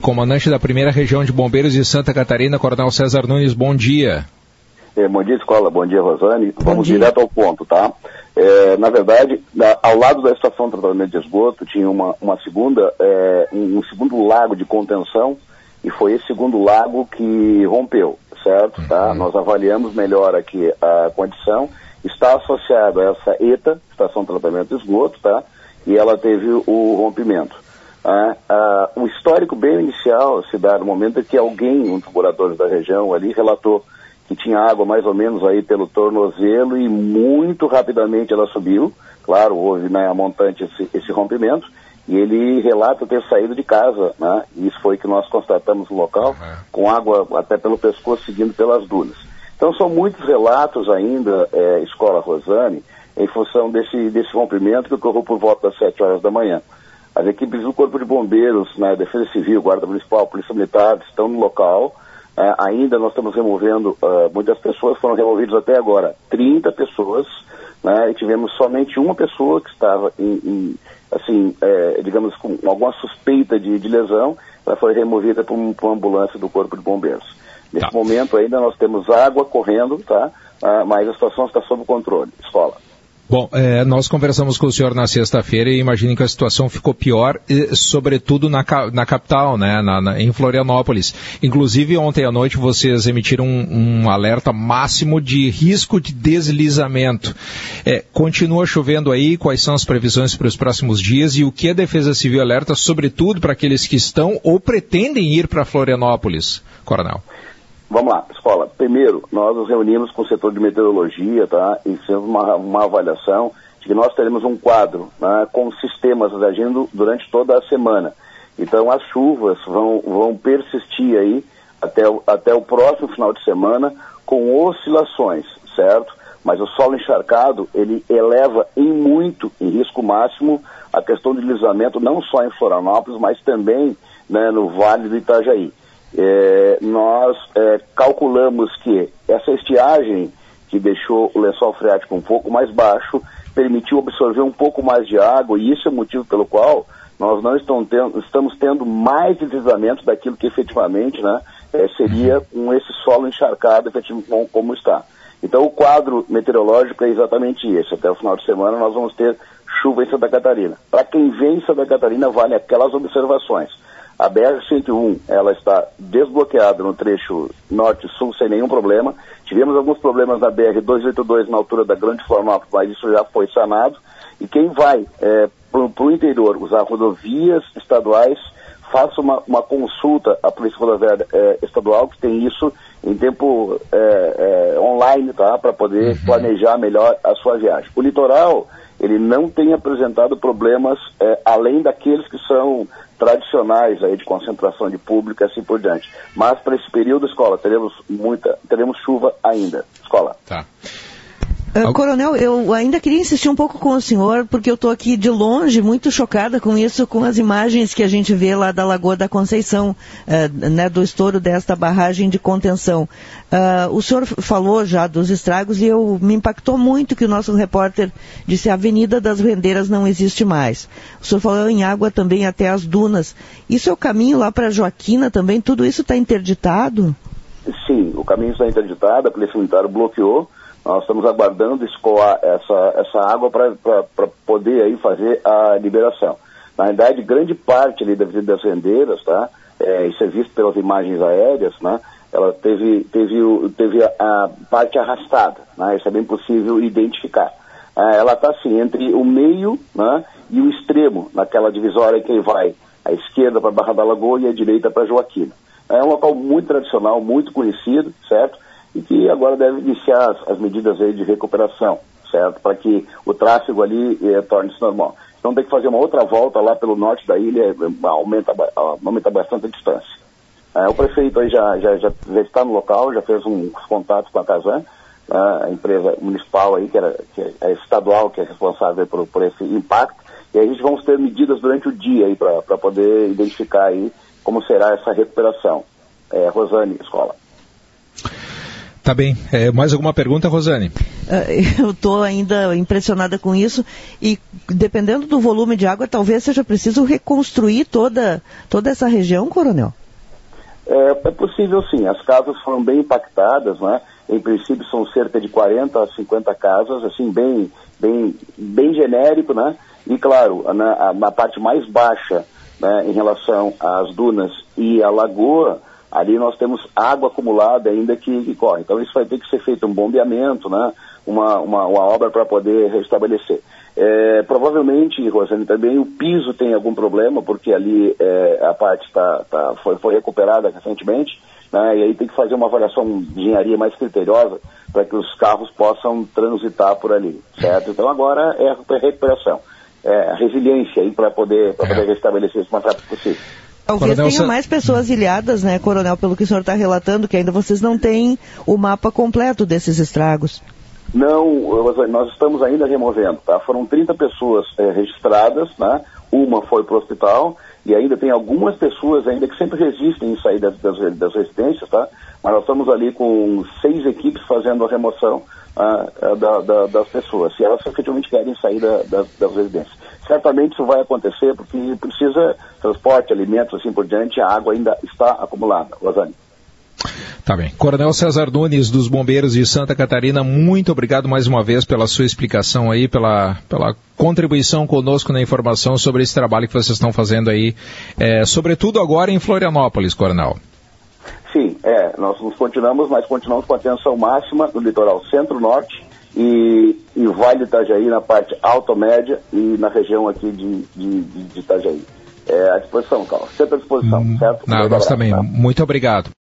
comandante da primeira região de bombeiros de Santa Catarina, Coronel César Nunes, bom dia. Bom dia, Escola, bom dia, Rosane. Vamos dia. Direto ao ponto, tá? Na verdade, ao lado da estação de tratamento de esgoto tinha um segundo lago de contenção, e foi esse segundo lago que rompeu, certo? Tá? Nós avaliamos melhor aqui a condição, está associado a essa ETA, estação de tratamento de esgoto, tá? E ela teve o rompimento. O histórico bem inicial se dá no momento em que alguém, um dos moradores da região ali, relatou que tinha água mais ou menos aí pelo tornozelo e muito rapidamente ela subiu. Claro, houve a montante esse rompimento, e ele relata ter saído de casa, né? Isso foi que nós constatamos no local, com água até pelo pescoço seguindo pelas dunas. Então são muitos relatos ainda, Escola Rosane, em função desse rompimento que ocorreu por volta das 7 horas da manhã. As equipes do Corpo de Bombeiros, Defesa Civil, Guarda Municipal, Polícia Militar estão no local. Ainda nós estamos removendo, muitas pessoas foram removidas até agora, 30 pessoas, né, e tivemos somente uma pessoa que estava digamos, com alguma suspeita de lesão. Ela foi removida por uma ambulância do Corpo de Bombeiros. Nesse momento ainda nós temos água correndo, tá? Mas a situação está sob controle. Escola. Bom, nós conversamos com o senhor na sexta-feira e imagino que a situação ficou pior, sobretudo na capital, né, em Florianópolis. Inclusive, ontem à noite vocês emitiram um alerta máximo de risco de deslizamento. Continua chovendo aí? Quais são as previsões para os próximos dias? E o que a Defesa Civil alerta, sobretudo, para aqueles que estão ou pretendem ir para Florianópolis, Coronel? Vamos lá, Escola. Primeiro, nós nos reunimos com o setor de meteorologia, tá? E fizemos uma avaliação de que nós teremos um quadro, né, com sistemas agindo durante toda a semana. Então, as chuvas vão persistir aí até o próximo final de semana com oscilações, certo? Mas o solo encharcado, ele eleva em risco máximo, a questão de deslizamento, não só em Florianópolis, mas também, né, no Vale do Itajaí. Nós calculamos que essa estiagem que deixou o lençol freático um pouco mais baixo permitiu absorver um pouco mais de água, e isso é o motivo pelo qual nós não estamos tendo mais deslizamentos daquilo que efetivamente, né, seria esse solo encharcado efetivamente como está. Então o quadro meteorológico é exatamente esse. Até o final de semana nós vamos ter chuva em Santa Catarina. Para quem vem em Santa Catarina, vale aquelas observações. A BR-101, ela está desbloqueada no trecho norte-sul sem nenhum problema. Tivemos alguns problemas na BR-282 na altura da Grande Florianópolis, mas isso já foi sanado. E quem vai para o interior usar rodovias estaduais, faça uma consulta à Polícia Rodoviária Estadual, que tem isso em tempo online, tá? Para poder planejar melhor a sua viagem. O litoral, ele não tem apresentado problemas além daqueles que são tradicionais aí de concentração de público e assim por diante. Mas para esse período, Escola, teremos chuva ainda. Escola. Tá. Coronel, eu ainda queria insistir um pouco com o senhor, porque eu estou aqui de longe muito chocada com isso, com as imagens que a gente vê lá da Lagoa da Conceição, né, do estouro desta barragem de contenção. O senhor falou já dos estragos e me impactou muito que o nosso repórter disse a Avenida das Rendeiras não existe mais. O senhor falou em água também até as dunas. Isso é o caminho lá para Joaquina também? Tudo isso está interditado? Sim, o caminho está interditado, a Polícia Militar bloqueou. Nós estamos aguardando escoar essa água para poder aí fazer a liberação. Na verdade, grande parte ali da Avenida das Rendeiras, tá? Isso é visto pelas imagens aéreas, né? Ela teve a parte arrastada, né? Isso é bem possível identificar. Ela está assim, entre o meio, né, e o extremo, naquela divisória que vai à esquerda para Barra da Lagoa e à direita para Joaquina. É um local muito tradicional, muito conhecido, certo? E que agora deve iniciar as medidas aí de recuperação, certo? Para que o tráfego ali torne-se normal. Então tem que fazer uma outra volta lá pelo norte da ilha, aumenta bastante a distância. O prefeito aí já está no local, já fez uns contatos com a Casan, a empresa municipal aí, que é estadual, que é responsável por esse impacto, e aí a gente vamos ter medidas durante o dia aí para poder identificar aí como será essa recuperação. Rosane, Escola. Tá bem. Mais alguma pergunta, Rosane? Eu estou ainda impressionada com isso e, dependendo do volume de água, talvez seja preciso reconstruir toda essa região, Coronel? É possível, sim. As casas foram bem impactadas, né? Em princípio são cerca de 40 a 50 casas, assim, bem genérico, né? E, claro, na parte mais baixa, né, em relação às dunas e à lagoa, ali nós temos água acumulada ainda que corre. Então isso vai ter que ser feito um bombeamento, né? Uma obra para poder restabelecer. Provavelmente, Rosane, também o piso tem algum problema, porque ali a parte foi recuperada recentemente, né? E aí tem que fazer uma avaliação de engenharia mais criteriosa para que os carros possam transitar por ali, certo? Então agora é a recuperação, a resiliência aí para poder restabelecer isso o mais rápido possível. Talvez tenha mais pessoas ilhadas, né, Coronel, pelo que o senhor está relatando, que ainda vocês não têm o mapa completo desses estragos. Não, nós estamos ainda removendo, tá? Foram 30 pessoas registradas, né? Uma foi para o hospital e ainda tem algumas pessoas ainda que sempre resistem em sair das residências, tá? Mas nós estamos ali com 6 equipes fazendo a remoção das pessoas, se elas efetivamente querem sair das residências. Certamente isso vai acontecer porque precisa transporte, alimentos, assim por diante, a água ainda está acumulada. Rosane. Tá bem. Coronel César Nunes, dos Bombeiros de Santa Catarina, muito obrigado mais uma vez pela sua explicação aí, pela contribuição conosco na informação sobre esse trabalho que vocês estão fazendo aí, sobretudo agora em Florianópolis, Coronel. Sim, nós continuamos com atenção máxima no litoral centro-norte e Vale do Itajaí na parte alta-média e na região aqui de Itajaí. À disposição, Carlos. Sempre à disposição, certo? Nós também. Tá? Muito obrigado.